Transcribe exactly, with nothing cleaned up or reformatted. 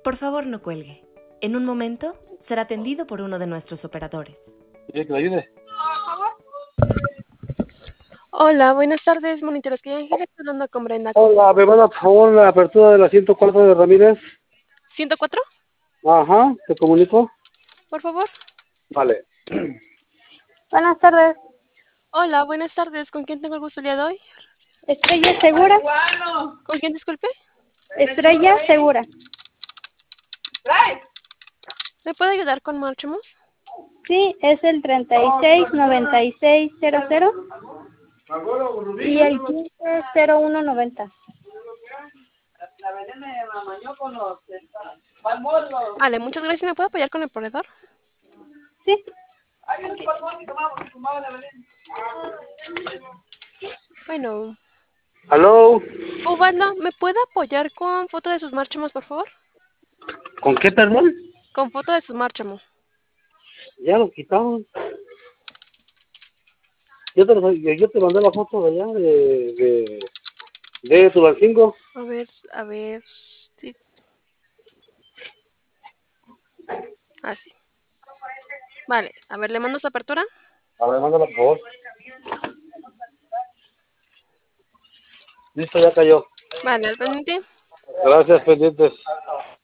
Por favor, no cuelgue. En un momento será atendido por uno de nuestros operadores. ¿Quiere que le ayude? Hola, buenas tardes, monitores. Que Ángel está hablando con Brenda. Hola, me manda por favor la apertura de la ciento cuatro de Ramírez. ¿ciento cuatro? Ajá, ¿te comunico? Por favor. Vale. Buenas tardes. Hola, buenas tardes. ¿Con quién tengo el gusto el día de hoy? Estrella Segura. ¿Con quién, disculpe? Estrella Segura. ¿Me puede ayudar con Marchamos? Sí, es el treinta y seis noventa y seis cero cero y el quince cero uno noventa. Vale, muchas gracias. ¿Me puede apoyar con el proveedor? Sí. Bueno. ¿Aló? Ubaldo, ¿me puede apoyar con foto de sus Marchamos, por favor? ¿Con qué, perdón? Con foto de sus Marchamos. Ya lo quitaron. Yo te, lo- yo te mandé la foto de allá, de, de, de Tulancingo. A ver, a ver. Sí. Ah, sí. Vale, a ver, ¿le mando su apertura? A ver, mándala por favor. Listo, ya cayó. Vale, al pendiente. Gracias, pendientes.